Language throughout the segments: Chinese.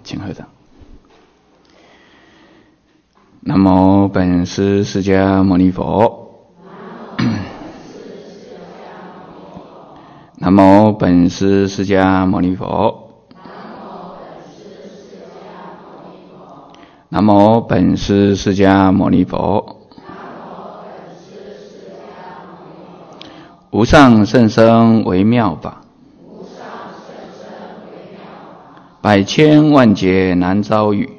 请合掌。南无本师释迦牟尼佛。南无本师释迦牟尼佛。南无本师释迦牟尼佛。无上甚深微妙法，百千万劫难遭遇。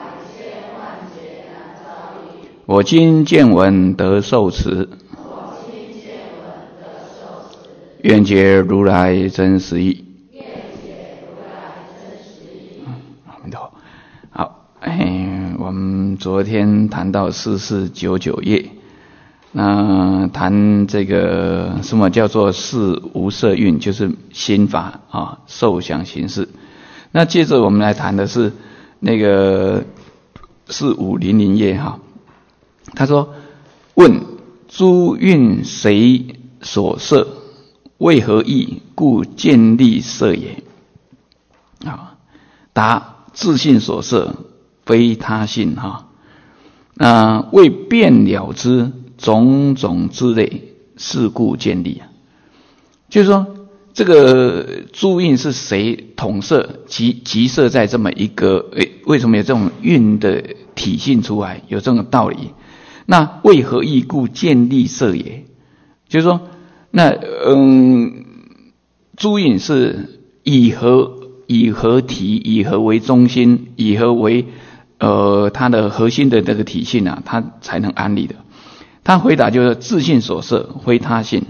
我今见闻得受持，愿解如来真实义。好，我们昨天谈到4499页，那谈这个什么叫做事无色蕴，就是心法啊，受想行识。那接着我们来谈的是那个4500页哈。他说：问诸蕴谁所摄？为何意？故见利摄也。答：自性所摄，非他性哈。为辨了之种种之类，是故见利啊。就是说，这个诸蕴是谁统摄集摄在这么一个？为什么有这种蕴的体性出来？有这种道理。那为何意？故见利摄也。就是说，那诸蕴是以何体，以何为中心，以何为它的核心的这个体性啊，它才能安立的。他回答就是自性所摄，非他性。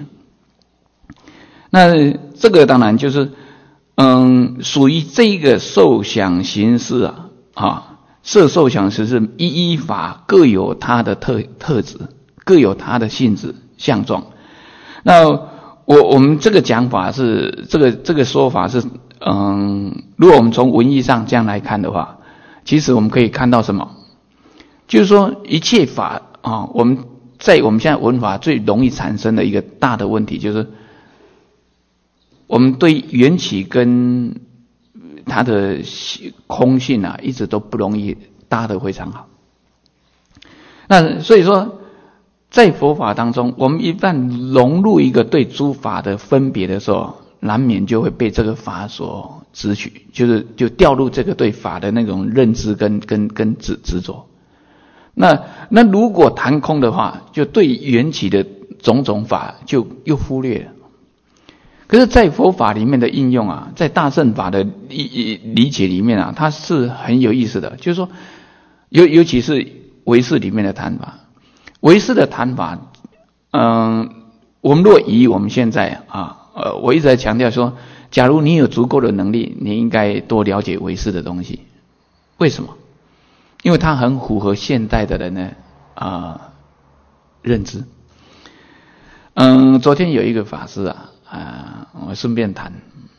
那这个当然就是属于这个受想行识啊。色受想行识依法各有它的特质，各有它的性质相状。那我们这个讲法是这个说法是如果我们从文义上这样来看的话，其实我们可以看到什么？就是说一切法啊，我们现在文法最容易产生的一个大的问题，就是我们对缘起跟它的空性啊，一直都不容易搭得非常好。那所以说，在佛法当中，我们一旦融入一个对诸法的分别的时候，难免就会被这个法所执取，就掉入这个对法的那种认知跟执着。那如果谈空的话，就对缘起的种种法就又忽略了。可是在佛法里面的应用啊，在大乘法的理解里面啊，它是很有意思的。就是说尤其是唯识里面的谈法，唯识的谈法我们若以我们现在我一直在强调说，假如你有足够的能力，你应该多了解唯识的东西。为什么？因为它很符合现代的人的认知。昨天有一个法师我顺便谈，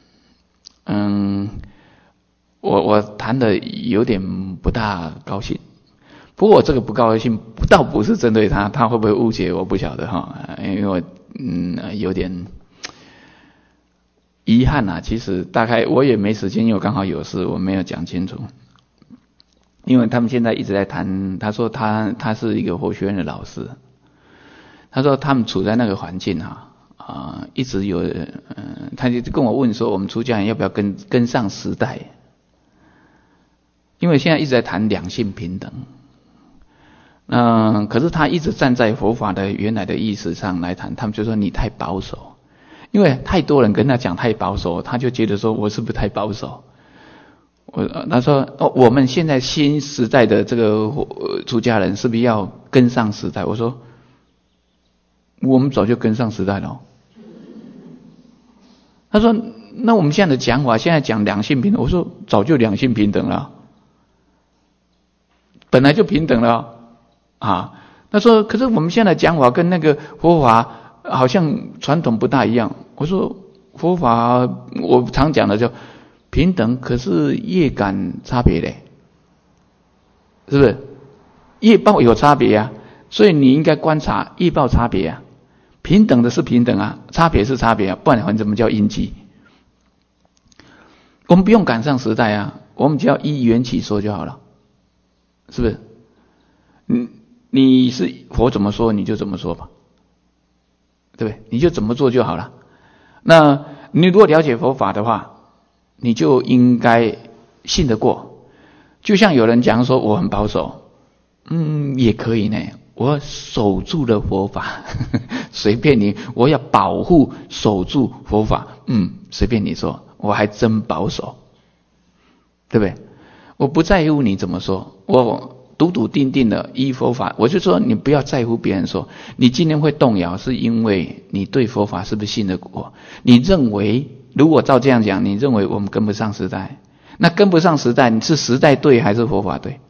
我谈的有点不大高兴，不过我这个不高兴倒不是针对他会不会误解我不晓得哈，因为我有点遗憾啊。其实大概我也没时间，因为我刚好有事，我没有讲清楚。因为他们现在一直在谈，他说他是一个佛学院的老师，他说他们处在那个环境一直有他就跟我问说，我们出家人要不要跟上时代？因为现在一直在谈两性平等，可是他一直站在佛法的原来的意识上来谈，他们就说你太保守，因为太多人跟他讲太保守，他就觉得说我是不是太保守？他说我们现在新时代的这个出家人是不是要跟上时代？我说我们早就跟上时代了。他说那我们现在的讲法，现在讲两性平等，我说早就两性平等了，本来就平等了他说可是我们现在讲法跟那个佛法好像传统不大一样。我说佛法我常讲的叫平等，可是业感差别嘞，是不是？业报有差别啊，所以你应该观察业报差别啊。平等的是平等啊，差别是差别啊，不然怎么叫因机？我们不用赶上时代啊， 我们只要依缘起说就好了，是不是？你是佛怎么说你就怎么说吧，对不对？你就怎么做就好了。那你如果了解佛法的话，你就应该信得过。就像有人讲说我很保守，也可以呢，我守住了佛法，随便你，我要保护守住佛法，随便你说，我还真保守，对不对？我不在乎你怎么说，我笃笃定定的依佛法。我就说你不要在乎别人说，你今天会动摇，是因为你对佛法是不是信得过？你认为如果照这样讲，你认为我们跟不上时代，那跟不上时代，你是时代对还是佛法对？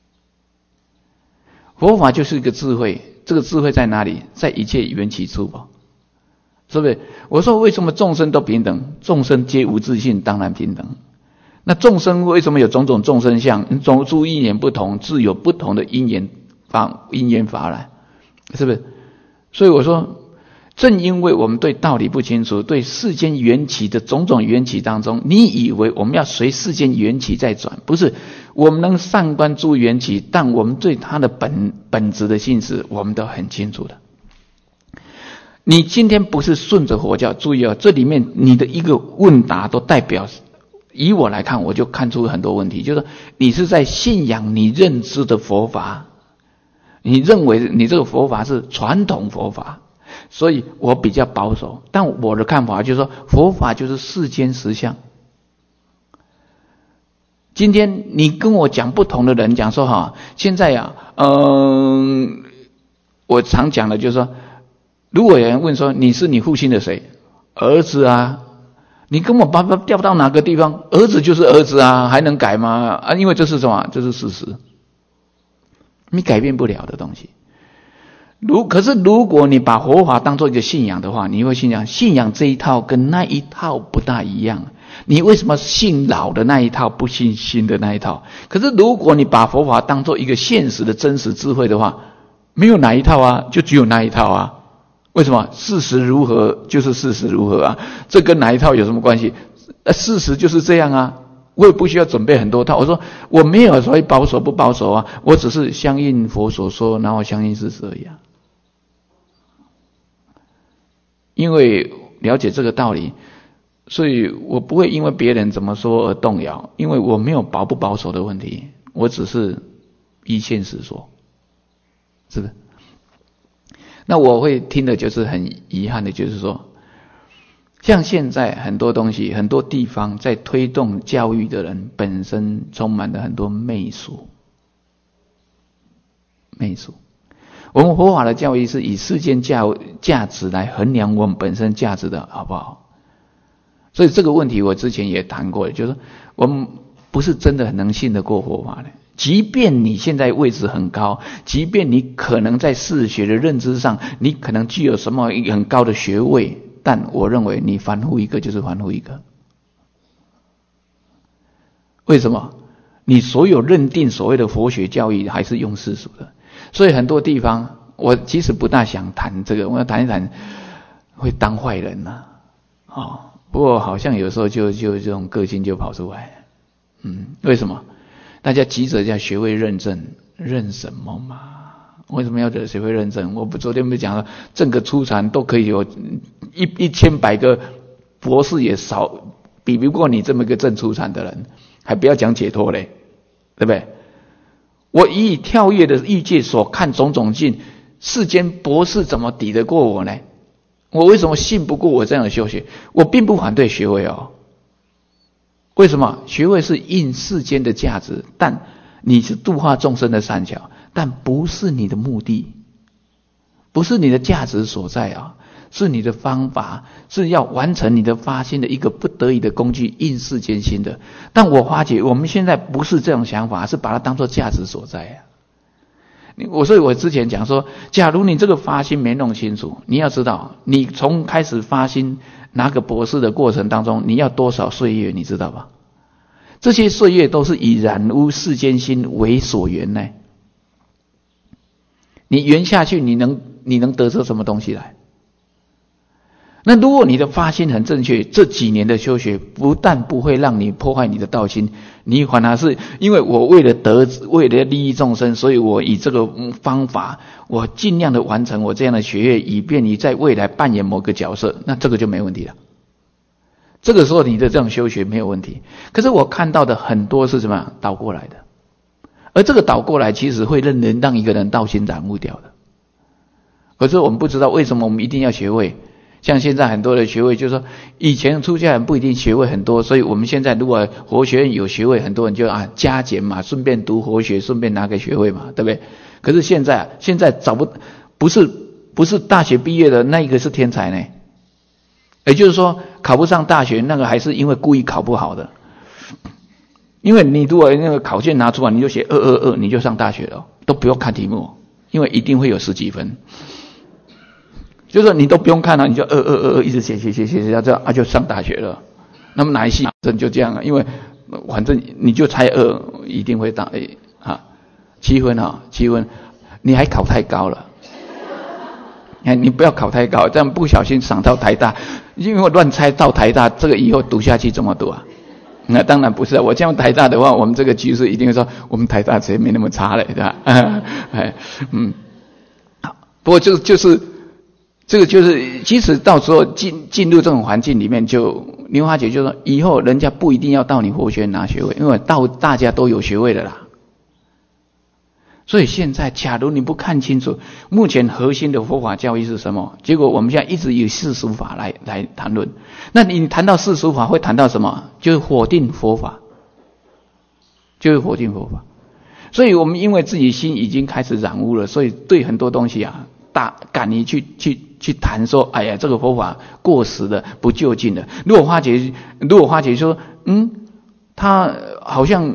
佛法就是一个智慧，这个智慧在哪里？在一切缘起处吧，是不是？我说为什么众生都平等？众生皆无自性，当然平等。那众生为什么有种种众生相？种诸因缘不同，自有不同的因缘法来，是不是？所以我说，正因为我们对道理不清楚，对世间缘起的种种缘起当中，你以为我们要随世间缘起在转，不是？我们能善观诸缘起，但我们对它的本质的性质，我们都很清楚的。你今天不是顺着佛教，注意啊，这里面你的一个问答都代表，以我来看，我就看出很多问题，就是你是在信仰你认知的佛法，你认为你这个佛法是传统佛法，所以我比较保守。但我的看法就是说，佛法就是世间实相。今天你跟我讲不同的人讲说现在我常讲的就是说，如果有人问说你是你父亲的谁？儿子啊。你跟我把调到哪个地方，儿子就是儿子啊，还能改吗？因为这是什么？这是事实，你改变不了的东西。可是如果你把佛法当作一个信仰的话，你会信仰这一套跟那一套不大一样。你为什么信老的那一套，不信新的那一套？可是如果你把佛法当作一个现实的真实智慧的话，没有哪一套啊，就只有那一套啊。为什么？事实如何就是事实如何啊，这跟哪一套有什么关系？事实就是这样啊，我也不需要准备很多套。我说我没有所谓保守不保守啊，我只是相应佛所说，然后相应事实而已啊。因为了解这个道理，所以我不会因为别人怎么说而动摇，因为我没有保不保守的问题，我只是依现实说，是不是？那我会听的就是很遗憾的，就是说，像现在很多东西，很多地方在推动教育的人本身充满了很多媚俗。我们佛法的教育是以世间价值来衡量我们本身价值的，好不好？所以这个问题我之前也谈过，就是说我们不是真的很能信得过佛法的。即便你现在位置很高，即便你可能在世学的认知上，你可能具有什么很高的学位，但我认为你凡夫一个就是凡夫一个。为什么？你所有认定所谓的佛学教育还是用世俗的，所以很多地方我其实不大想谈这个，我要谈一谈会当坏人呐，不过好像有时候就这种个性就跑出来，为什么？大家急着要学会认证，认什么嘛？为什么要学会认证？昨天不是讲了，证个初禅都可以有1100个博士也比不过你这么一个证初禅的人，还不要讲解脱嘞，对不对？我以跳跃的欲界所看种种境，世间博士怎么抵得过我呢？我为什么信不过我这样的修学？我并不反对学位为什么？学位是应世间的价值，但你是度化众生的善巧，但不是你的目的，不是你的价值所在是你的方法，是要完成你的发心的一个不得已的工具，应世间心的。但我发觉我们现在不是这种想法，是把它当作价值所在所以我之前讲说，假如你这个发心没弄清楚，你要知道，你从开始发心拿个博士的过程当中，你要多少岁月，你知道吧？这些岁月都是以染污世间心为所缘呢。你缘下去，你能得出什么东西来？ 那如果你的发心很正确，这几年的修学不但不会让你破坏你的道心，你反而是因为我为了利益众生，所以我以这个方法，我尽量的完成我这样的学业，以便你在未来扮演某个角色，那这个就没问题了。这个时候你的这种修学没有问题。可是我看到的很多是什么倒过来的，而这个倒过来其实会让一个人道心染污掉的。可是我们不知道为什么我们一定要学位。像现在很多的学位，就是说以前出家人不一定学位很多，所以我们现在如果佛学院有学位，很多人就加减嘛，顺便读佛学，顺便拿个学位嘛，对不对？可是现在不是大学毕业的那一个是天才呢，也就是说考不上大学那个还是因为故意考不好的。因为你如果那个考卷拿出来，你就写222，你就上大学了，都不用看题目，因为一定会有10几分。就是说你都不用看了，你就222一直写到这就上大学了。那么哪一系就这样因为反正你就猜2一定会到7分7分，你还考太高了。你不要考太高，这样不小心上到台大，因为我乱猜到台大，这个以后读下去怎么读啊？那当然不是我这样台大的话，我们这个局势一定会说我们台大谁没那么差嘞，对吧？不过这个就是，即使到时候进入这种环境里面，莲花姐就说，以后人家不一定要到你佛学院拿学位，因为大家都有学位的啦。所以现在，假如你不看清楚目前核心的佛法教义是什么，结果我们现在一直以世俗法来谈论。那你谈到世俗法，会谈到什么？就是否定佛法，所以我们因为自己心已经开始染污了，所以对很多东西敢于去谈说，哎呀，这个佛法过时了，不就近了。如果花姐说，他好像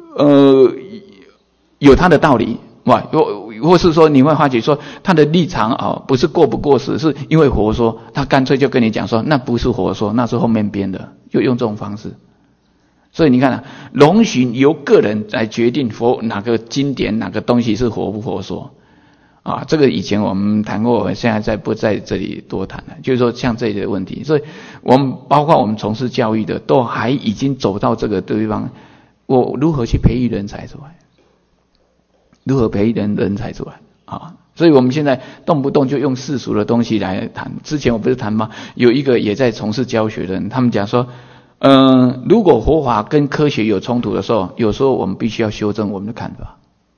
有他的道理，或是说你会花姐说他的立场不是过不过时，是因为佛说，他干脆就跟你讲说，那不是佛说，那是后面编的，就用这种方式。所以你看龙寻由个人来决定哪个经典哪个东西是佛不佛说。这个以前我们谈过，我现在不在这里多谈了。就是说像这类的问题，所以我们包括我们从事教育的，都还已经走到这个地方，我如何去培育人才出来？如何培育人才出来？所以我们现在动不动就用世俗的东西来谈。之前我不是谈吗？有一个也在从事教学的人，他们讲说，如果佛法跟科学有冲突的时候，有时候我们必须要修正我们的看法。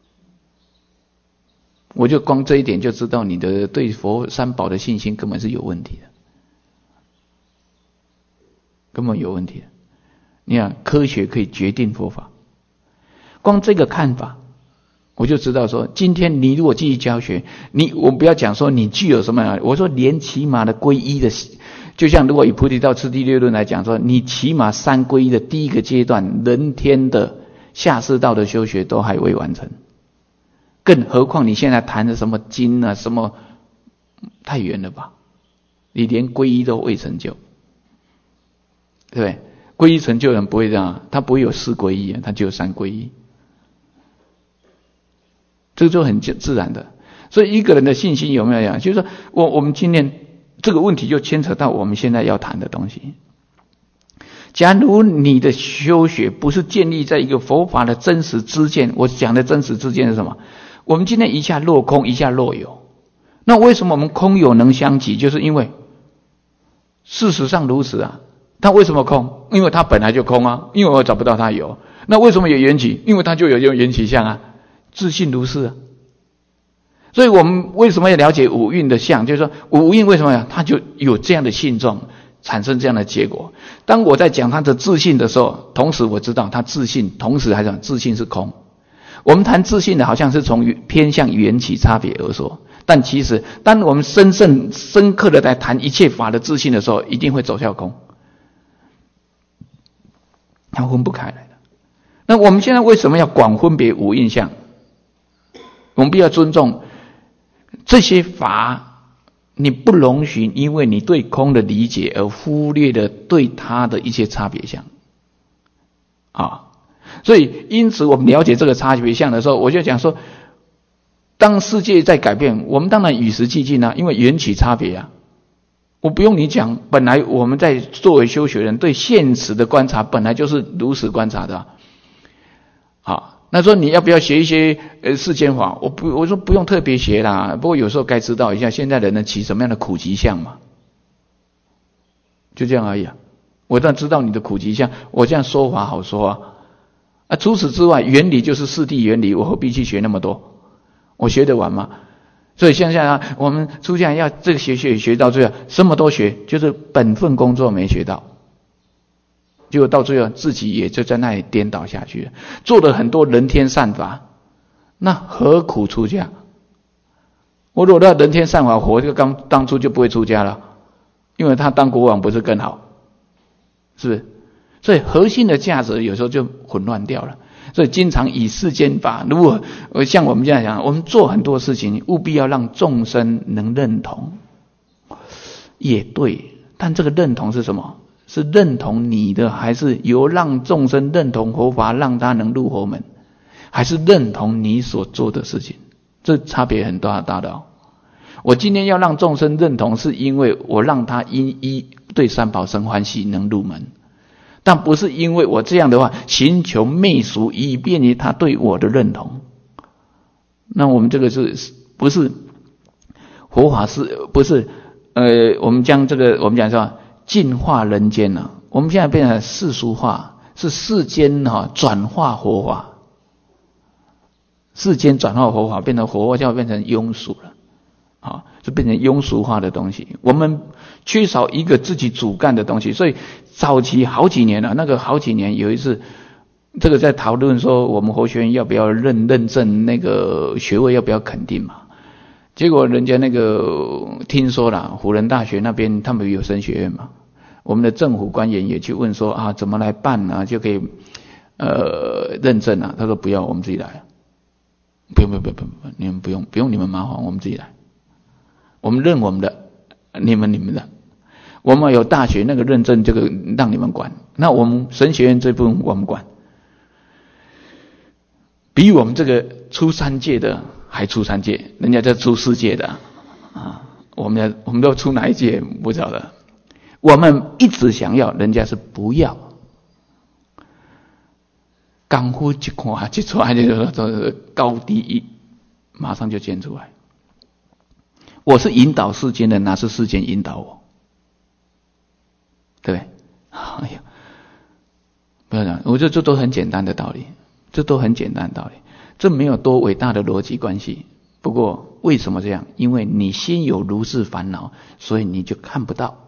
我就光这一点就知道你的对佛三宝的信心根本是有问题的，根本有问题的。你看科学可以决定佛法，光这个看法我就知道说，今天你如果继续教学，我不要讲说你具有什么，我说连起码的皈依的，就像如果以菩提道次第六论来讲说，你起码3皈依的第一个阶段，人天的下士道的修学都还未完成。更何况你现在谈的什么经啊，什么太远了吧？你连皈依都未成就，对不对？皈依成就人不会这样，他不会有4皈依他只有3皈依，这个就很自然的。所以一个人的信心有没有讲？就是说我们今天这个问题就牵扯到我们现在要谈的东西。假如你的修学不是建立在一个佛法的真实知见，我讲的真实知见是什么？我们今天一下落空，一下落有。那为什么我们空有能相即？就是因为事实上如此它为什么空？因为它本来就空因为我找不到它有。那为什么有缘起？因为它就有缘起相自信如是所以我们为什么要了解五蕴的相？就是说五蕴为什么它就有这样的性状，产生这样的结果。当我在讲它的自信的时候，同时我知道它自信，同时还讲自信是空。我们谈自信的好像是从偏向缘起差别而说，但其实当我们深刻的来谈一切法的自信的时候，一定会走向空，它分不开来的。那我们现在为什么要广分别五蕴相？我们必须要尊重这些法，你不容许因为你对空的理解而忽略了对它的一些差别相所以因此我们了解这个差别相的时候，我就讲说，当世界在改变，我们当然与时俱进因为缘起差别我不用你讲，本来我们在作为修学人对现实的观察本来就是如实观察的。好，那说你要不要学一些世间法？我说不用特别学啦，不过有时候该知道一下现在人呢起什么样的苦集相嘛，就这样而已啊。我当然知道你的苦集相，我这样说法好说啊。除此之外，原理就是四谛原理，我何必去学那么多？我学得完吗？所以现在啊，我们出家人要这个学到最后，什么都学，就是本分工作没学到，结果到最后自己也就在那里颠倒下去了，做了很多人天善法，那何苦出家？我如果要人天善法，我就当初就不会出家了，因为他当国王不是更好，是不是？所以核心的价值有时候就混乱掉了。所以经常以世间法，如果像我们这样讲，我们做很多事情务必要让众生能认同，也对，但这个认同是什么？是认同你的，还是由让众生认同佛法，让他能入佛门，还是认同你所做的事情？这差别很大的。我今天要让众生认同，是因为我让他因一对三宝生欢喜，能入门，但不是因为我这样的话寻求媚俗，以便于他对我的认同。那我们这个不是佛法，是不是我们将这个我们讲说净化人间啊，我们现在变成世俗化，是世间转化佛法，世间转化佛法，变成佛法就要变成庸俗了，就变成庸俗化的东西。我们缺少一个自己主干的东西，所以早期好几年了，那个好几年有一次，这个在讨论说我们佛学院要不要认证那个学位要不要肯定嘛？结果人家那个听说了，辅仁大学那边他们有神学院嘛，我们的政府官员也去问说啊怎么来办啊，就可以认证啊？他说不要，我们自己来。不用，你们不用你们麻烦，我们自己来。我们认我们的，你们的。我们有大学那个认证，这个让你们管。那我们神学院这部分我们管，比我们这个出三界的还出三界，人家这出世界的啊，我们都出哪一界不晓得。我们一直想要，人家是不要。功夫一看一出来就是高低马上就见出来。我是引导世间的，哪是世间引导我？对不对？哎呀，不要讲，我觉得这都很简单的道理，这没有多伟大的逻辑关系。不过为什么这样？因为你心有如是烦恼，所以你就看不到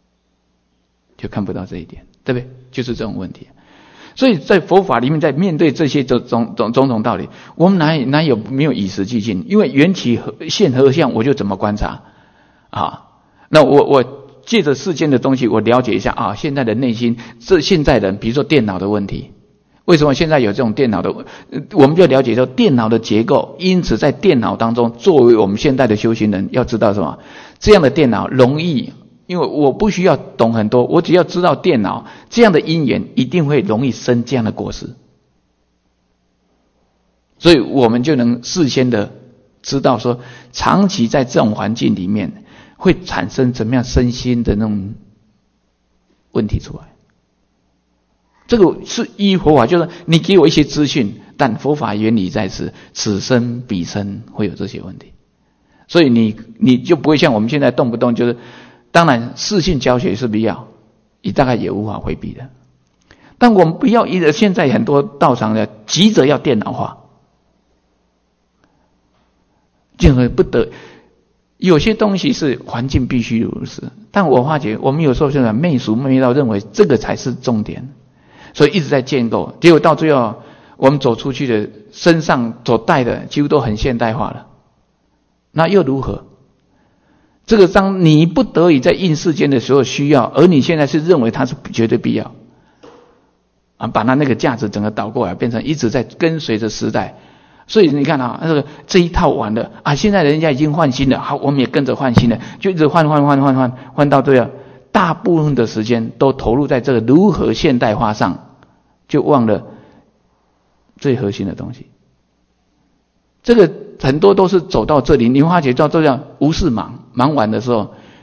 这一点，对不对？就是这种问题。所以在佛法里面，在面对这些种种道理，我们哪有没有以实际进？因为缘起现合相，我就怎么观察啊？那我借着世间的东西，我了解一下啊，现在的内心，现在人，比如说电脑的问题，为什么现在有这种电脑的？我们就了解到电脑的结构。因此，在电脑当中，作为我们现代的修行人，要知道什么？这样的电脑容易。因为我不需要懂很多，我只要知道电脑这样的因缘一定会容易生这样的果实，所以我们就能事先的知道说，长期在这种环境里面会产生怎么样身心的那种问题出来。这个是依佛法，就是你给我一些资讯，但佛法原理在此，此生彼生会有这些问题，所以你就不会像我们现在动不动就是。当然视讯教学是必要，你大概也无法回避的，但我们不要现在很多道场的急着要电脑化，任何不得，有些东西是环境必须如此，但我发觉我们有时候现在媚俗媚到认为这个才是重点，所以一直在建构，结果到最后我们走出去的身上所带的几乎都很现代化了，那又如何？这个当你不得已在应世间的时候需要，而你现在是认为它是绝对必要啊，把它那个价值整个倒过来，变成一直在跟随着时代。所以你看啊，这一套完了啊，现在人家已经换新了，好，我们也跟着换新了，就一直换到这样，大部分的时间都投入在这个如何现代化上，就忘了最核心的东西。这个很多都是走到这里，你发觉到这样无事忙完的时候，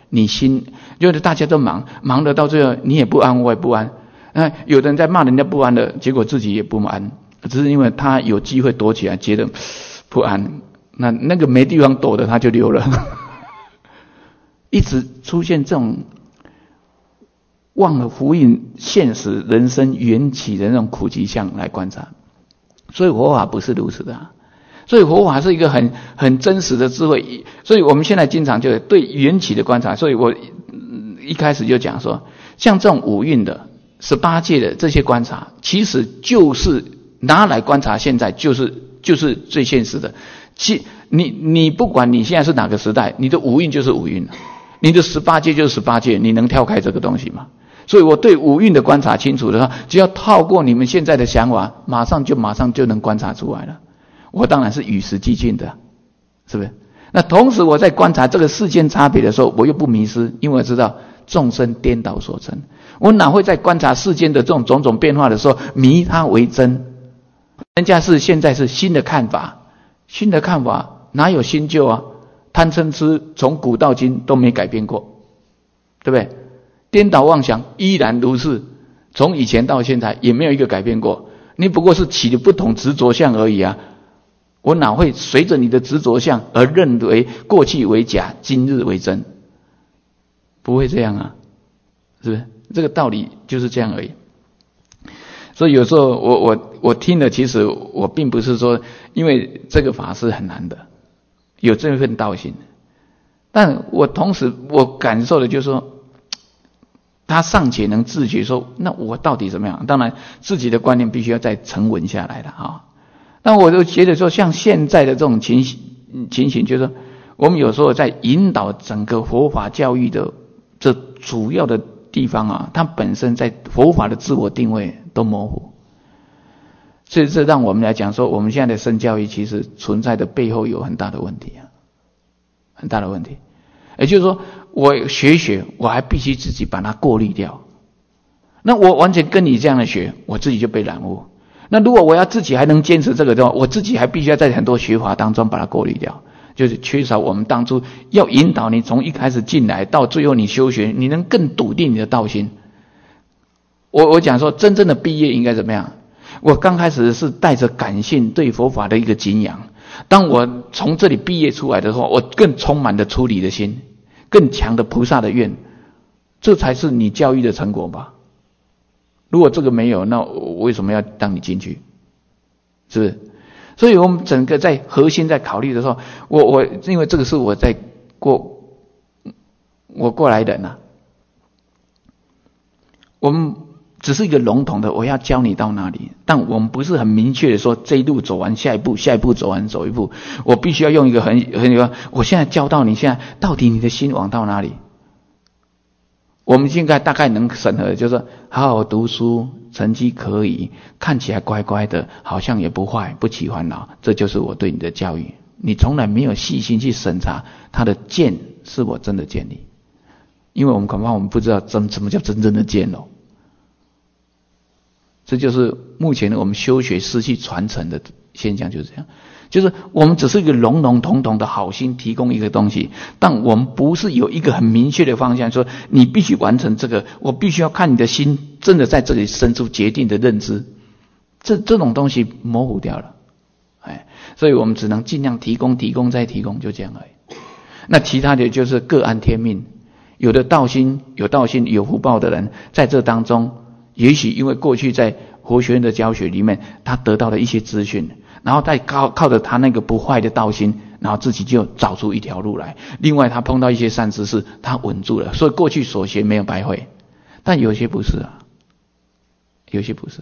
你心就是大家都忙的到最后你也不安，我也不安。有的人在骂人家不安的，结果自己也不安，只是因为他有机会躲起来，觉得不安，那个没地方躲的他就溜了。一直出现这种忘了福音现实人生缘起的那种苦集相来观察。所以佛法不是如此的所以佛法是一个很真实的智慧。所以我们现在经常就对缘起的观察，所以我一开始就讲说，像这种五蕴的18界的这些观察，其实就是拿来观察现在就是最现实的。你不管你现在是哪个时代，你的五蕴就是五蕴，你的18界就是18界，你能跳开这个东西吗？所以我对五蕴的观察清楚的话，只要套过你们现在的想法，马上就能观察出来了。我当然是与时俱进的，是不是？那同时我在观察这个世间差别的时候，我又不迷失，因为我知道众生颠倒所成。我哪会在观察世间的这种种种变化的时候迷它为真？人家现在是新的看法哪有新旧啊？贪嗔痴从古到今都没改变过，对不对？颠倒妄想依然如是，从以前到现在也没有一个改变过，你不过是起了不同执着相而已啊。我哪会随着你的执着相而认为过去为假，今日为真？不会这样啊，是不是？这个道理就是这样而已。所以有时候我听了，其实我并不是说，因为这个法是很难的，有这份道心，但我同时我感受的就是说，他尚且能自觉说，那我到底怎么样？当然自己的观念必须要再沉稳下来了啊。但我就觉得说，像现在的这种情形，就是说我们有时候在引导整个佛法教育的这主要的地方啊，它本身在佛法的自我定位都模糊，所以这让我们来讲说，我们现在的身教育其实存在的背后有很大的问题啊，很大的问题。也就是说，我学，我还必须自己把它过滤掉。那我完全跟你这样的学，我自己就被染污。那如果我要自己还能坚持这个的话，我自己还必须要在很多学法当中把它过滤掉，就是缺少我们当初要引导你从一开始进来到最后你修学，你能更笃定你的道心。我讲说，真正的毕业应该怎么样？我刚开始是带着感性对佛法的一个敬仰，当我从这里毕业出来的时候，我更充满了出离的心，更强的菩萨的愿，这才是你教育的成果吧。如果这个没有，那我为什么要让你进去？是不是？所以我们整个在核心在考虑的时候，我因为这个是我过来人啊，我们只是一个笼统的，我要教你到哪里，但我们不是很明确的说这一路走完下一步走完走一步，我必须要用一个很我现在教到你现在到底你的心往到哪里？我们现在大概能审核，就是好好读书，成绩可以，看起来乖乖的，好像也不坏，不起烦恼，这就是我对你的教育。你从来没有细心去审查他的见是否真的见你，因为我们恐怕我们不知道什么叫真正的见哦。这就是目前我们修学失去传承的现象，就是这样。就是我们只是一个笼笼统统的好心提供一个东西，但我们不是有一个很明确的方向，说你必须完成这个，我必须要看你的心真的在这里生出决定的认知，这种东西模糊掉了，所以我们只能尽量提供再提供，就这样而已。那其他的就是各安天命，有的道心有福报的人，在这当中，也许因为过去在佛学院的教学里面，他得到了一些资讯，然后再靠着他那个不坏的道心，然后自己就找出一条路来。另外他碰到一些善知识，他稳住了，所以过去所学没有白费。但有些不是啊，有些不是，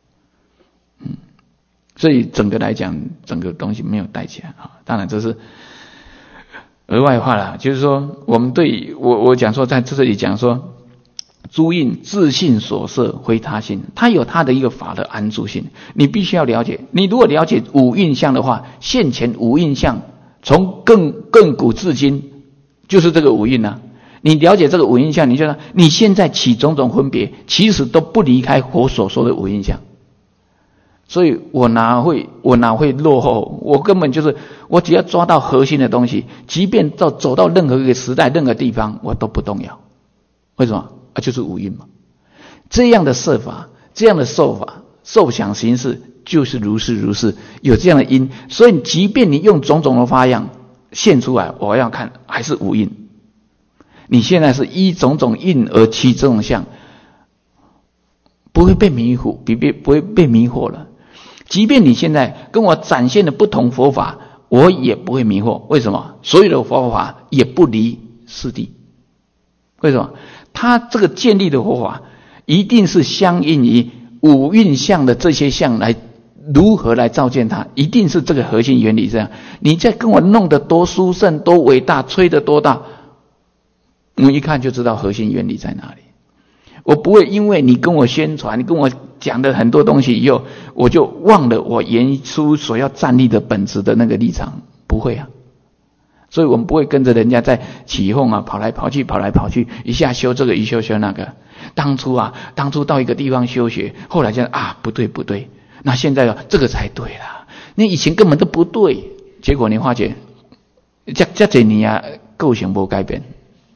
所以整个来讲，整个东西没有带起来啊。当然这是额外话啦，就是说我们对我讲说，在这里讲说，诸印自性所摄，非他性，它有它的一个法的安住性，你必须要了解。你如果了解五蕴相的话，现前五蕴相从亘古至今就是这个五蕴啊。你了解这个五蕴相，你就说你现在起种种分别，其实都不离开佛所说的五蕴相。 所以我哪会落后？我根本就是，我只要抓到核心的东西，即便走到任何一个时代、任何地方，我都不动摇。为什么？就是五蕴嘛。这样的设法，这样的受法、受想行识，就是如是，有这样的因。所以，即便你用种种的花样现出来，我要看还是五蕴。你现在是依种种因而起这种相，不会被迷糊，不会被迷惑了。即便你现在跟我展现的不同佛法，我也不会迷惑。为什么？所有的佛法也不离四谛。为什么？他这个建立的佛法，一定是相应于五蕴相的这些相来如何来照见它，一定是这个核心原理这样。你再跟我弄得多殊胜、多伟大，吹得多大，我一看就知道核心原理在哪里。我不会因为你跟我宣传，你跟我讲的很多东西以后，我就忘了我言出所要站立的本质的那个立场，不会啊。所以我们不会跟着人家在起哄啊，跑来跑去，一下修这个，一修那个。当初到一个地方修学，后来就不对，那现在这个才对啦。你以前根本都不对，结果你发觉这几年啊，构型没改变。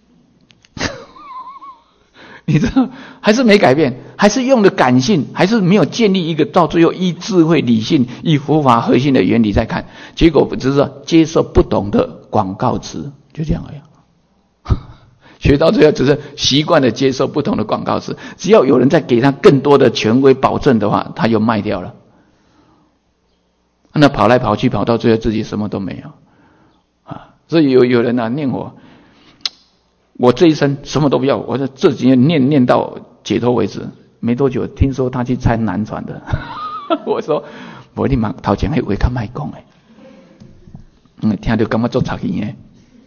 你知道，还是没改变，还是用的感性，还是没有建立一个到最后依智慧理性、依佛法核心的原理在看，结果只是说接受不同的广告词，就这样而已。学到最后只是习惯的接受不同的广告词，只要有人再给他更多的权威保证的话，他又卖掉了。那跑来跑去，跑到最后自己什么都没有啊！所以有人念我这一生什么都不要，我这几年念到解脱为止。没多久，听说他去参南传的，我说我你妈头前那话较莫讲诶，听到感觉做贼气诶，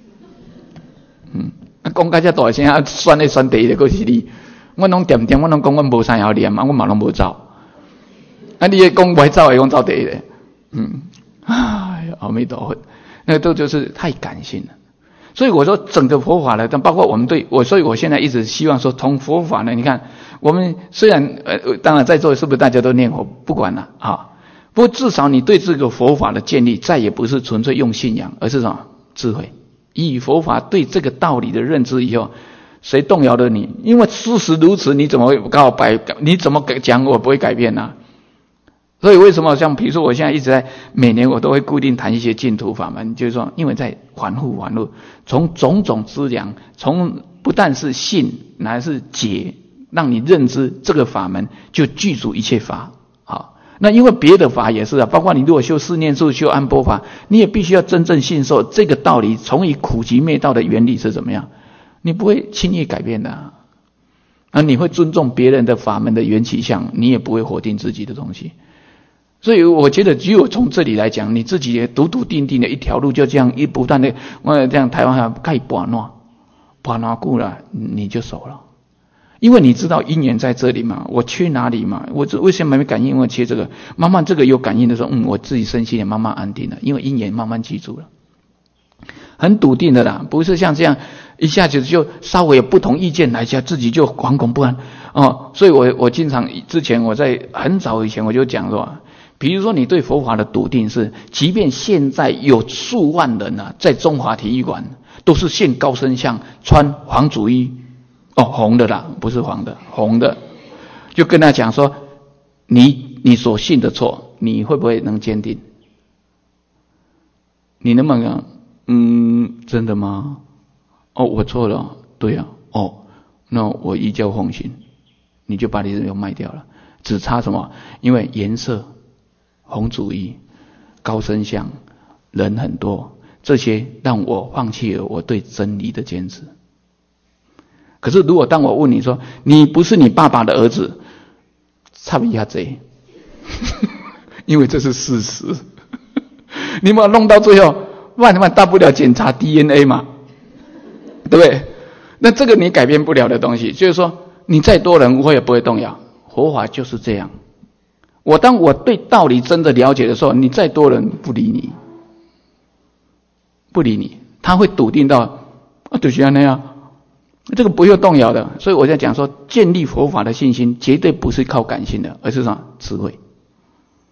讲到这大声，酸的酸地的，搁是你，我拢点，我拢讲我无啥要念我嘛拢无走。你也讲不走，也讲走地的，哎呀，阿弥陀佛，那都就是太感性了。所以我说整个佛法呢，但包括我们所以我现在一直希望说，从佛法呢，你看我们虽然当然在座是不是大家都念佛，不管了啊，不过至少你对这个佛法的建立，再也不是纯粹用信仰，而是什么智慧，以佛法对这个道理的认知以后，谁动摇了你？因为事实如此，你怎么会你怎么讲我不会改变呢？所以为什么像比如说我现在一直在每年我都会固定谈一些净土法门，就是说因为在反复从种种资粮，从不但是信乃是解，让你认知这个法门就具足一切法。好，那因为别的法也是包括你如果修四念处、修安般法，你也必须要真正信受这个道理，从以苦集灭道的原理是怎么样，你不会轻易改变的你会尊重别人的法门的缘起相，你也不会否定自己的东西。所以我觉得只有从这里来讲，你自己也笃定的一条路，就这样不断的这样台湾还盖把拿固了，你就熟了。因为你知道因缘在这里嘛，我缺哪里嘛，我为什么没感应？我缺这个，慢慢这个有感应的时候，我自己身心也慢慢安定了，因为因缘慢慢记住了，很笃定的啦，不是像这样一下子就稍微有不同意见来下，自己就惶恐不安所以我经常之前我在很早以前我就讲说。比如说你对佛法的笃定是，即便现在有数万人在中华体育馆都是现高声像，穿黄主衣红的啦，不是黄的，红的，就跟他讲说你所信的错，你会不会能坚定？你能不能讲真的吗？我错了，对啊，那我依教奉行，你就把你这个卖掉了，只差什么？因为颜色红主义、高声像、人很多，这些让我放弃了我对真理的坚持。可是如果当我问你说，你不是你爸爸的儿子，差不多这因为这是事实。你把它弄到最后，万大不了检查 DNA 嘛，对不对？那这个你改变不了的东西，就是说你再多人我也不会动摇。佛法就是这样。当我对道理真的了解的时候，你再多人不理你，他会笃定到就是那样，这个不用动摇的。所以我在讲说，建立佛法的信心绝对不是靠感性的，而是什么？智慧。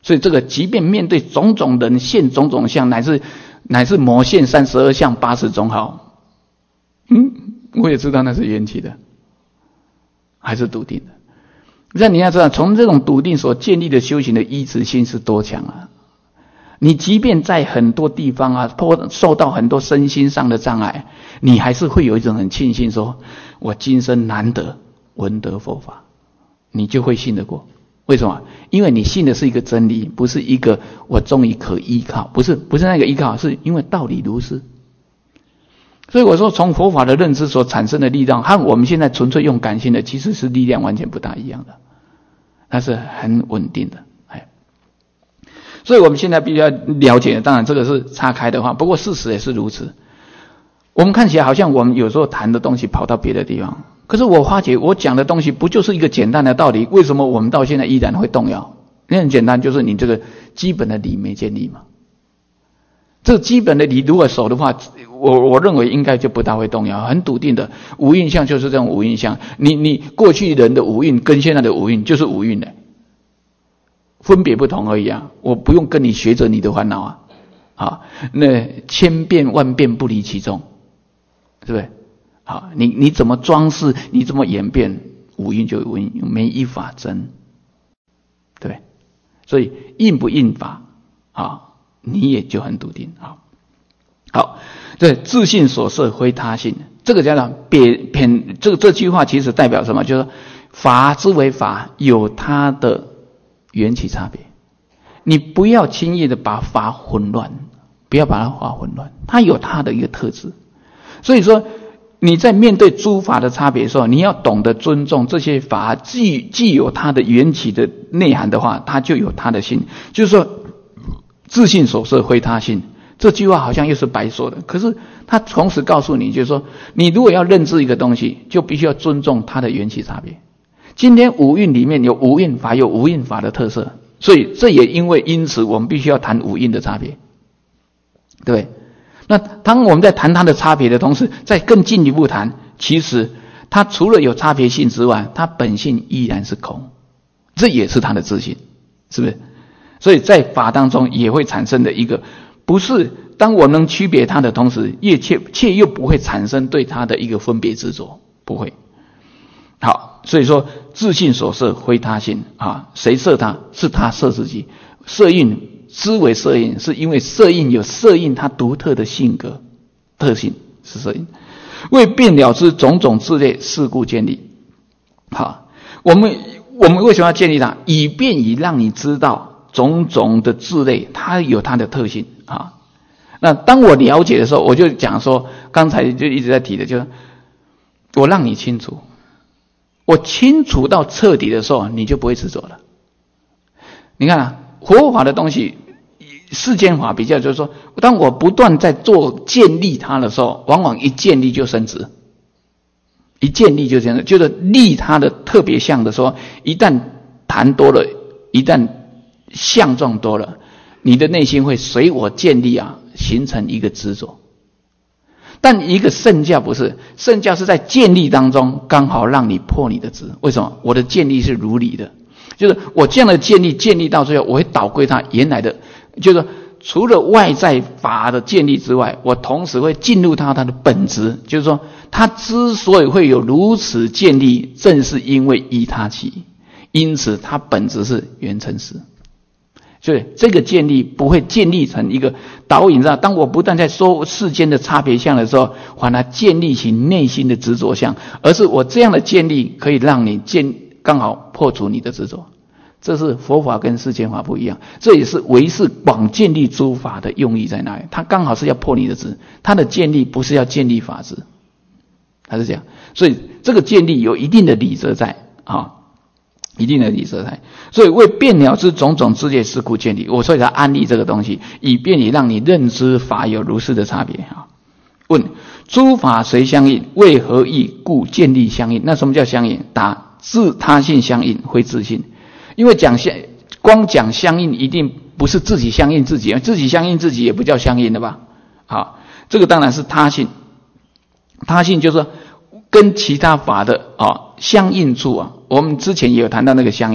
所以这个即便面对种种人现种种相，乃至魔现32相80种好，我也知道那是缘起的，还是笃定的。那你要知道，从这种笃定所建立的修行的依止性是多强啊！你即便在很多地方啊，受到很多身心上的障碍，你还是会有一种很庆幸说，我今生难得闻得佛法，你就会信得过。为什么？因为你信的是一个真理，不是一个我终于可依靠，不是那个依靠，是因为道理如是。所以我说，从佛法的认知所产生的力量，和我们现在纯粹用感性的，其实是力量完全不大一样的，它是很稳定的。所以我们现在必须要了解，当然这个是岔开的话，不过事实也是如此。我们看起来好像我们有时候谈的东西跑到别的地方，可是我发觉我讲的东西不就是一个简单的道理？为什么我们到现在依然会动摇？很简单，就是你这个基本的理没建立嘛。这基本的理如果守的话，我认为应该就不大会动摇，很笃定的。无印象就是这种无印象，你过去人的无印跟现在的无印就是无印的，分别不同而已啊！我不用跟你学着你的烦恼啊，那千变万变不离其中，对不对？好，你怎么装饰，你怎么演变，无印就有无印，没一法真，对不对？所以印不印法你也就很笃定啊。好，这自性所摄非他性，这个叫做这句话其实代表什么？就是说法之为法，有它的缘起差别。你不要轻易的把法混乱，不要把它法混乱，它有它的一个特质。所以说你在面对诸法的差别的时候，你要懂得尊重这些法，既有它的缘起的内涵的话，它就有它的性。就是说自性所摄非他性，这句话好像又是白说的，可是它同时告诉你，就是说你如果要认知一个东西，就必须要尊重它的缘起差别。今天五蕴里面有无印法，有无印法的特色，所以这也因此我们必须要谈五蕴的差别，对不对？那当我们在谈它的差别的同时，再更进一步谈，其实它除了有差别性之外，它本性依然是空，这也是它的自性，是不是？所以在法当中也会产生的一个，不是当我能区别它的同时，却又不会产生对它的一个分别执着，不会。好，所以说自性所摄非他性谁摄它？是他摄自己。摄印之为摄印，是因为摄印有摄印它独特的性格特性，是摄印。为便了之种种智类，是故建立。好，我们为什么要建立它？以便让你知道种种的智类，它有它的特性那当我了解的时候，我就讲说，刚才就一直在提的，就是我让你清楚。我清楚到彻底的时候，你就不会执着了。你看佛法的东西，世间法比较就是说，当我不断在做建立它的时候，往往一建立就升值，一建立就这样，就是立它的特别相的时候，一旦谈多了，一旦相状多了，你的内心会随我建立形成一个执着。但一个圣教不是，圣教是在建立当中刚好让你破你的执。为什么？我的建立是如理的，就是我这样的建立到最后，我会导归它原来的，就是除了外在法的建立之外，我同时会进入它的本质，就是说它之所以会有如此建立，正是因为依他起，因此它本质是缘成实。所以这个建立不会建立成一个导引上，当我不断在说世间的差别相的时候，反而建立起内心的执着相，而是我这样的建立可以让你刚好破除你的执着。这是佛法跟世间法不一样，这也是唯识广建立诸法的用意在哪里？它刚好是要破你的执，它的建立不是要建立法执，它是这样。所以这个建立有一定的理则在一定的理则在，所以为便了之种种智类，是故建立。所以才安立这个东西，以便你让你认知法有如是的差别问：诸法谁相应？为何异？故建立相应。那什么叫相应？答：自他性相应，非自性。因为光讲相应，一定不是自己相应自己，自己相应自己也不叫相应的吧？好，这个当然是他性。他性就是跟其他法的相应处我们之前也有谈到那个相应。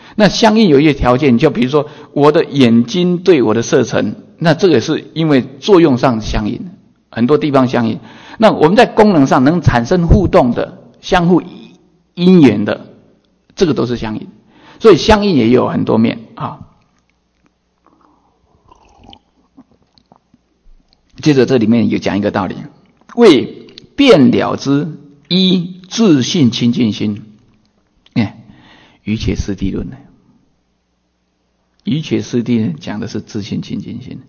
那相应有一些条件，就比如说我的眼睛对我的色尘，那这个是因为作用上相应，很多地方相应。那我们在功能上能产生互动的、相互因缘的，这个都是相应。所以相应也有很多面啊。接着这里面有讲一个道理，为辩了之，依自性清净心。瑜伽师地论呢？瑜伽师地论讲的是自性清净心，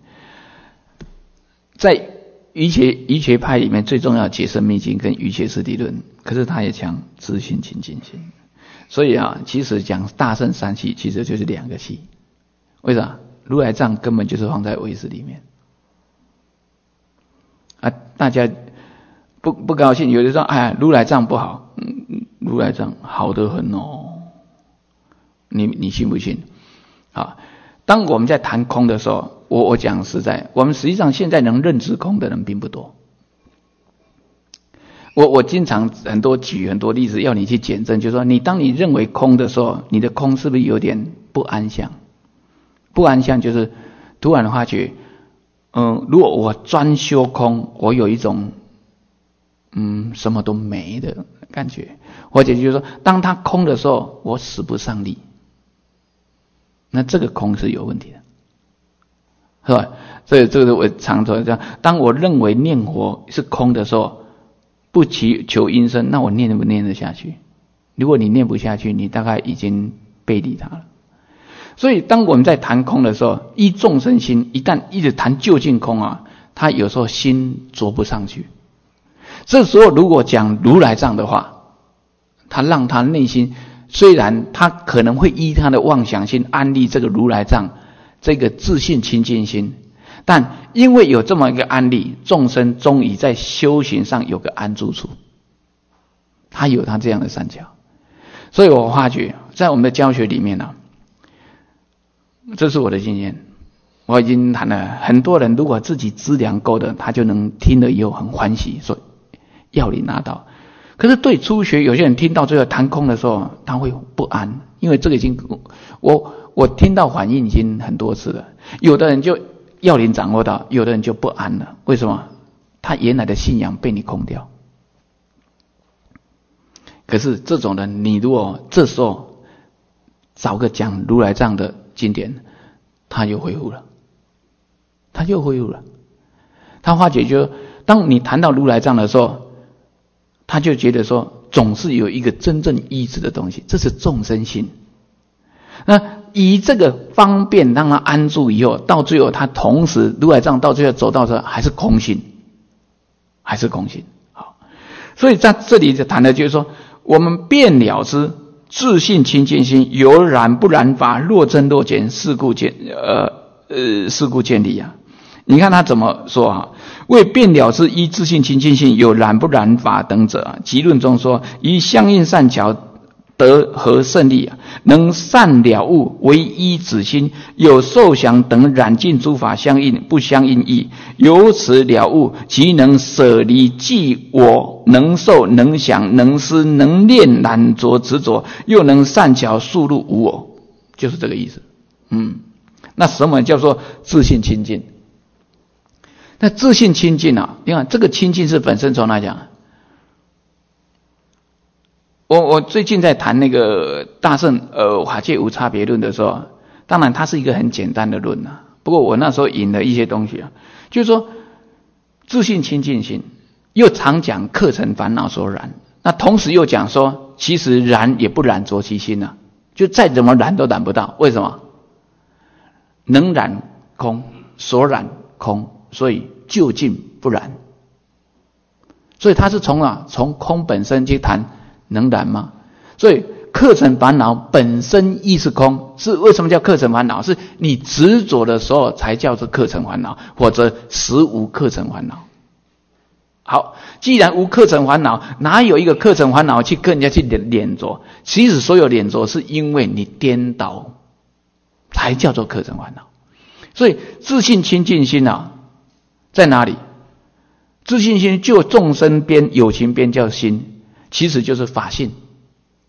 在瑜伽派里面最重要的解深密经跟瑜伽师地论，可是他也讲自性清净心。所以其实讲大乘三系其实就是两个系。为啥？如来藏根本就是放在唯识里面大家不高兴，有的说如来藏不好，如来藏好得很哦。你信不信？当我们在谈空的时候，我讲实在，我们实际上现在能认知空的人并不多。我经常举很多例子要你去检证，就是说当你认为空的时候，你的空是不是有点不安详？不安详就是突然发觉，如果我专修空，我有一种什么都没的感觉，或者就是说，当它空的时候，我使不上力。那这个空是有问题的，是吧？所以这个我常说这样，当我认为念佛是空的时候，不求因生，那我念不念得下去？如果你念不下去，你大概已经背离它了。所以当我们在谈空的时候，依众生心，一旦一直谈究竟空他有时候心着不上去。这时候如果讲如来藏的话，他让他内心，虽然他可能会依他的妄想心安立这个如来藏，这个自性清净心，但因为有这么一个安立，众生终于在修行上有个安住处，他有他这样的善巧。所以我发觉在我们的教学里面这是我的经验，我已经谈了很多人，如果自己资粮够的，他就能听了以后很欢喜，说要领拿到。可是对初学，有些人听到最后谈空的时候，他会不安，因为这个已经我听到反应已经很多次了。有的人就要领掌握到，有的人就不安了。为什么？他原来的信仰被你空掉。可是这种人，你如果这时候找个讲如来藏的经典，他就恢复了，他发觉就当你谈到如来藏的时候，他就觉得说总是有一个真正医治的东西，这是众生心。那以这个方便让他安住以后，到最后他同时如来藏到最后走到这还是空心。好，所以在这里就谈的就是说，我们辩了之，自性清净心，有染不染法，若增若减，是故见理你看他怎么说为辩了之，依自性清净心，有染不染法等者集论中说，以相应善巧得合胜利能善了悟，唯一止心，有受想等染尽诸法相应不相应义，由此了悟，即能舍离即我，能受能想能思能念染着执着，又能善巧速入无我，就是这个意思。那什么叫做自性清净？那自性清净你看这个清净是本身从哪讲？我最近在谈那个大乘法界无差别论的时候，当然它是一个很简单的论不过我那时候引了一些东西就是说自性清净心，又常讲客尘烦恼所染，那同时又讲说其实染也不染着其心就再怎么染都染不到。为什么？能染空，所染空，所以究竟不染。所以他是从空本身去谈能染吗？所以客尘烦恼本身亦是空，是为什么叫客尘烦恼？是你执着的时候才叫做客尘烦恼，或者实无客尘烦恼。好，既然无客尘烦恼，哪有一个客尘烦恼去跟人家去染着？其实所有染着是因为你颠倒，才叫做客尘烦恼。所以自性清净心在哪里？自性心就众生边有情边叫心，其实就是法性。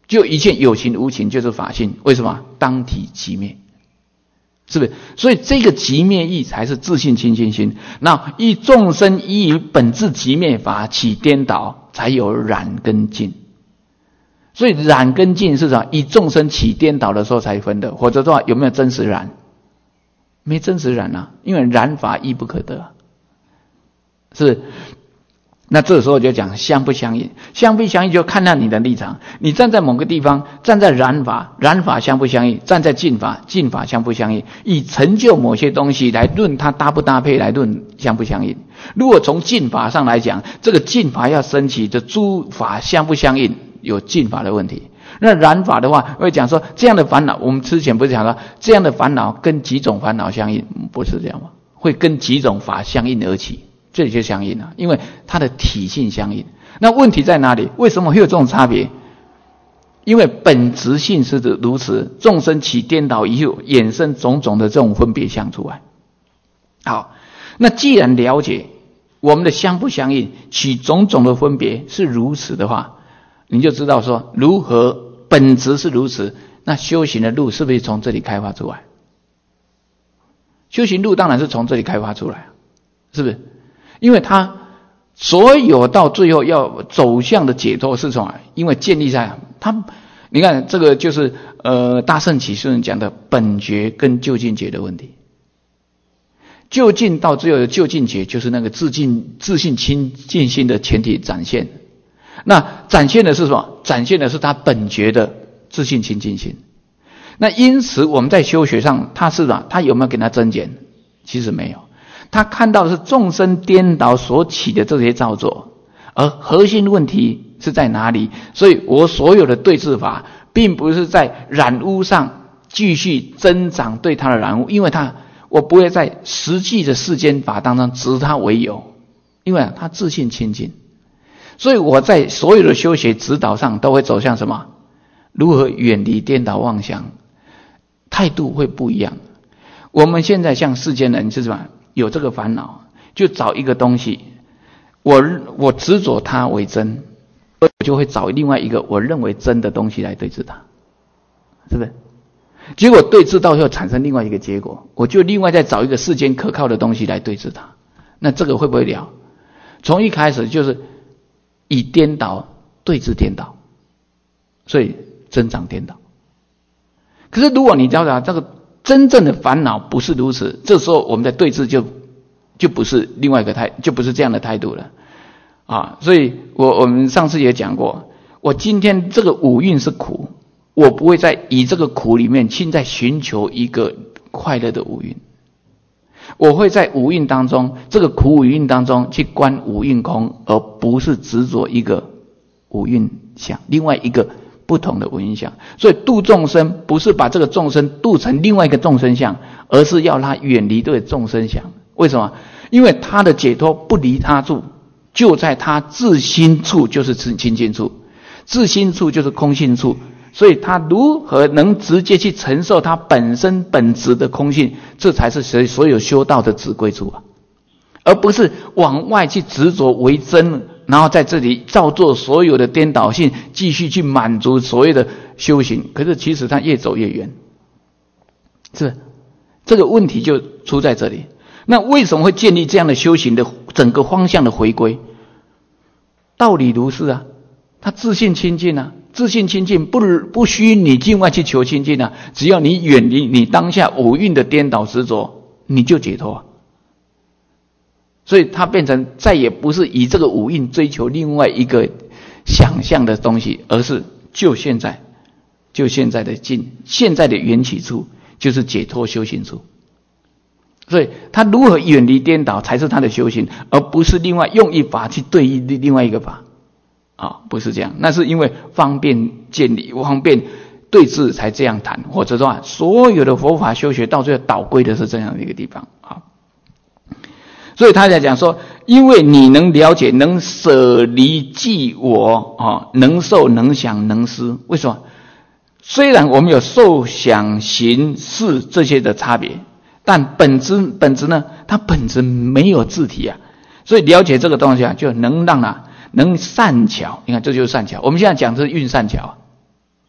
就一切有情无情就是法性。为什么？当体即灭，是不是？所以这个即灭义才是自性清净心。那依众生依于本质即灭法起颠倒，才有染跟净。所以染跟净是什么？以众生起颠倒的时候才分的，否则的话有没有真实染？没真实染啊，因为染法亦不可得，是不是？那这时候就讲相不相应，相不相应就看到你的立场。你站在某个地方，站在染法，染法相不相应；站在净法，净法相不相应。以成就某些东西来论它搭不搭配，来论相不相应。如果从净法上来讲，这个净法要升起，这诸法相不相应，有净法的问题。那染法的话，会讲说这样的烦恼，我们之前不是讲说这样的烦恼跟几种烦恼相应，不是这样吗？会跟几种法相应而起。这里就相应了，因为它的体性相应。那问题在哪里？为什么会有这种差别？因为本质性是如此，众生起颠倒以后，衍生种种的这种分别相出来。好，那既然了解我们的相不相应，起种种的分别是如此的话，你就知道说如何本质是如此，那修行的路是不是从这里开发出来？修行路当然是从这里开发出来，是不是？因为他所有到最后要走向的解脱是什么？因为建立在他，你看这个就是大圣起信讲的本觉跟究竟觉的问题。究竟到最后的究竟觉，就是那个自信清净心的前提展现。那展现的是什么？展现的是他本觉的自信清净心。那因此我们在修学上，他是什么？他有没有给他增减？其实没有。他看到的是众生颠倒所起的这些造作，而核心问题是在哪里？所以我所有的对治法，并不是在染污上继续增长对他的染污，因为我不会在实际的世间法当中执他为有，因为他自信清净。所以我在所有的修学指导上都会走向什么？如何远离颠倒妄想，态度会不一样。我们现在像世间人是什么？有这个烦恼，就找一个东西，我执着它为真，我就会找另外一个我认为真的东西来对治它，是不是？结果对治到最后产生另外一个结果，我就另外再找一个世间可靠的东西来对治它。那这个会不会了？从一开始就是以颠倒对治颠倒，所以增长颠倒。可是如果你知道这个真正的烦恼不是如此，这时候我们的对峙就不是另外一个就不是这样的态度了啊！所以我们上次也讲过，我今天这个五蕴是苦，我不会在以这个苦里面现在寻求一个快乐的五蕴，我会在五蕴当中，这个苦五蕴当中去观五蕴空，而不是执着一个五蕴相，另外一个不同的五蕴相。所以度众生不是把这个众生度成另外一个众生相，而是要他远离这个众生相。为什么？因为他的解脱不离他处，就在他自心处，就是清净处，自心处就是空性处。所以他如何能直接去承受他本身本质的空性，这才是所有修道的指归处啊，而不是往外去执着为真，然后在这里造作所有的颠倒性，继续去满足所谓的修行。可是其实他越走越远，是这个问题就出在这里。那为什么会建立这样的修行的整个方向的回归？道理如是啊，他自信清净啊，自信清净不需你境外去求清净啊，只要你远离你当下五蕴的颠倒执着，你就解脱啊。所以它变成再也不是以这个五蕴追求另外一个想象的东西，而是就现在的境，现在的缘起处就是解脱修行处。所以他如何远离颠倒才是他的修行，而不是另外用一法去对应另外一个法啊，不是这样。那是因为方便建立，方便对治才这样谈，或者说所有的佛法修学到最后导归的是这样的一个地方啊。所以他在讲说，因为你能了解，能舍离即我啊，能受能想能思。为什么？虽然我们有受想行识这些的差别，但本质呢，它本质没有自体啊。所以了解这个东西啊，就能让能善巧。你看这就是善巧，我们现在讲的是运善巧，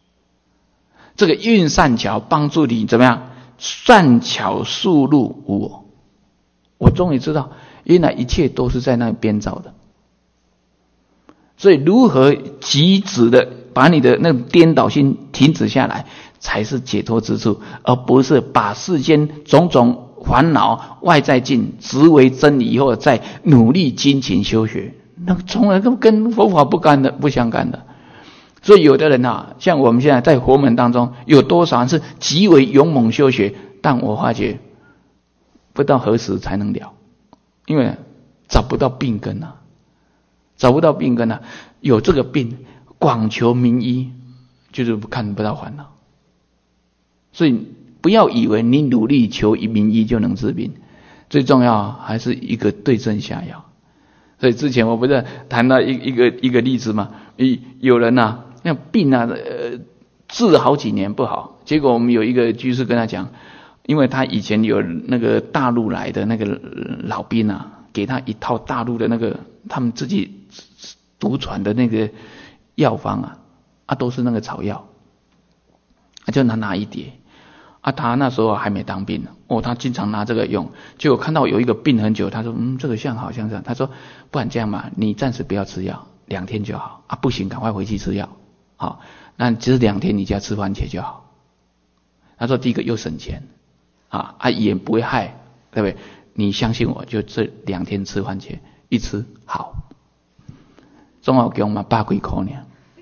这个运善巧帮助你怎么样？善巧速入无我。我终于知道，原来一切都是在那里编造的。所以如何极止的把你的那个颠倒心停止下来，才是解脱之处，而不是把世间种种烦恼外在境执为真理以后再努力精勤修学，那从来都跟佛法不相干的。所以有的人啊，像我们现在在佛门当中，有多少人是极为勇猛修学，但我发觉不知道何时才能了，因为找不到病根啊，找不到病根啊。有这个病，广求名医，就是看不到烦恼。所以不要以为你努力求名医就能治病，最重要还是一个对症下药。所以之前我不是谈到一个例子嘛，有人啊，那病啊，治了好几年不好，结果我们有一个居士跟他讲，因为他以前有那个大陆来的那个老兵啊，给他一套大陆的那个他们自己独传的那个药方啊，都是那个草药，就拿一叠啊。他那时候还没当兵他经常拿这个用，结果看到有一个病很久，他说这个像好像是，他说不然这样嘛，你暂时不要吃药，2天就好啊，不行赶快回去吃药，好，那只是2天你就要吃番茄就好。他说第一个又省钱也不会害，对不对？你相信我，就这2天吃番茄，一吃好，中药给我们8几块呢。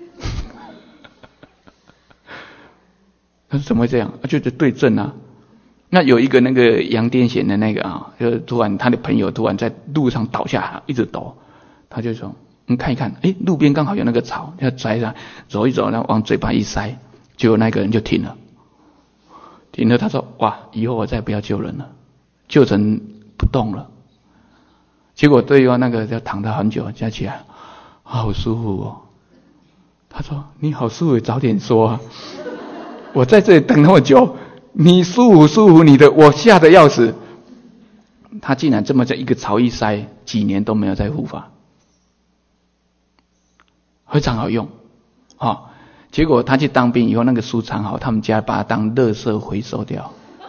他说怎么会这样？就是对症啊。那有一个那个羊癫痫的那个就突然他的朋友突然在路上倒下，一直抖，他就说你看一看，路边刚好有那个草，要摘上走一走，然后往嘴巴一塞，结果那个人就停了。他说哇，以后我再不要救人了，救成不动了。结果对方那个就躺了很久，加起来好舒服哦。他说你好舒服，早点说啊，我在这里等那么久，你舒服你的，我吓得要死。他竟然这么在一个草一塞，几年都没有再复发，非常好用结果他去当兵以后，那个书藏好，他们家把他当垃圾回收掉。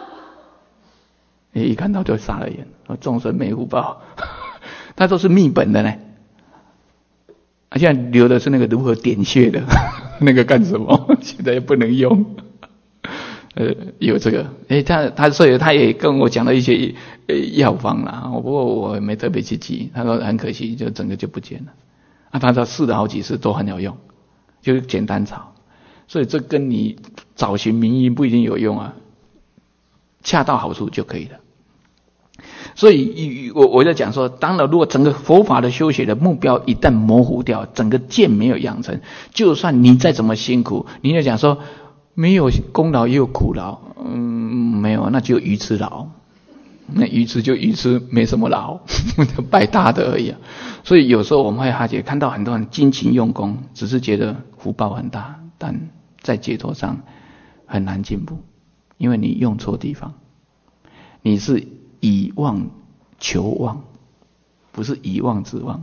一看到就傻了眼，众生没福报。他都是秘本的呢，现在留的是那个如何点穴的那个干什么？现在也不能用。有这个，所以他也跟我讲了一些药方啦，不过我没特别去记。他说很可惜，就整个就不见了。他说试了好几次都很好用，就是简单草。所以这跟你找寻名医不一定有用啊，恰到好处就可以了。所以我在讲说，当然如果整个佛法的修学的目标一旦模糊掉，整个见没有养成，就算你再怎么辛苦，你就讲说没有功劳也有苦劳，没有，那只有愚痴劳。那愚痴就愚痴，没什么劳，拜大的而已所以有时候我们会发觉看到很多人精勤用功，只是觉得福报很大，但在解脱上很难进步，因为你用错地方，你是以妄求妄，不是以妄治妄。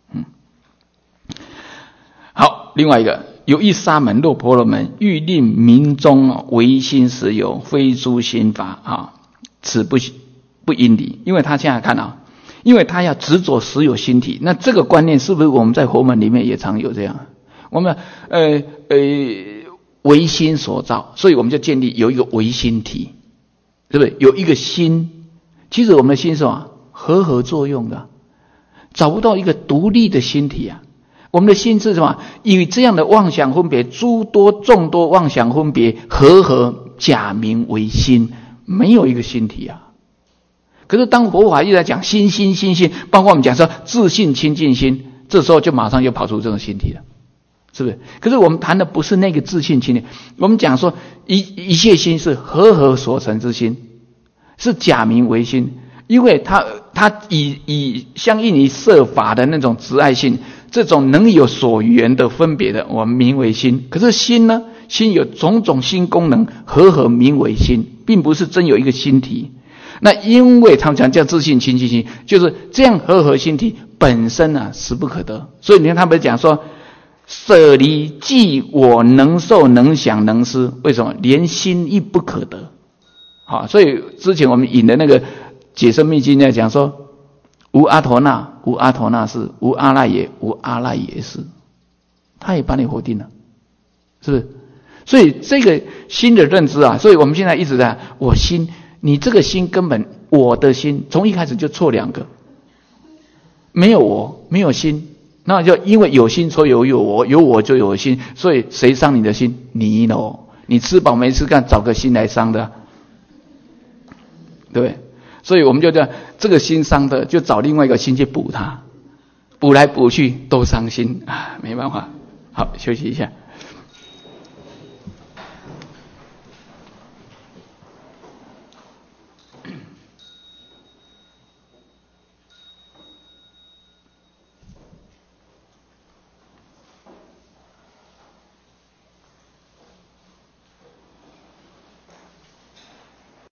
好，另外一个，有一沙门若婆罗门欲令民众唯心实有，非诸心法此不因理。因为他现在看因为他要执着实有心体，那这个观念是不是我们在佛门里面也常有这样？我们唯心所造，所以我们就建立有一个唯心体，对不对？有一个心，其实我们的心是什么？合作用的，找不到一个独立的心体我们的心是什么？以这样的妄想分别，众多妄想分别合假名为心，没有一个心体可是当佛法一直在讲心，包括我们讲说自信清净心，这时候就马上又跑出这种心体了，是不是？可是我们谈的不是那个自信清净，我们讲说一切心是合所成之心，是假名为心，因为它以相应于色法的那种执爱性，这种能有所缘的分别的，我们名为心。可是心呢？心有种种心功能，合名为心，并不是真有一个心体。那因为他们讲叫自信清净心，就是这样合心体本身实不可得。所以你看他们讲说， 舍离即我能受能想能思，为什么？连心亦不可得。好，所以之前我们引的那个解深密经在讲说，无阿陀那，无阿陀那事，无阿赖耶，无阿赖耶识，他也把你否定了，是不是？所以这个心的认知啊，所以我们现在一直在我心，你这个心根本我的心，从一开始就错两个，没有我，没有心，那就因为有心，所以有我，有我就有心，所以谁伤你的心？你呢？你吃饱没事干，找个心来伤的啊，对不对？所以我们就这个心伤的，就找另外一个心去补它，补来补去都伤心啊，没办法。好，休息一下。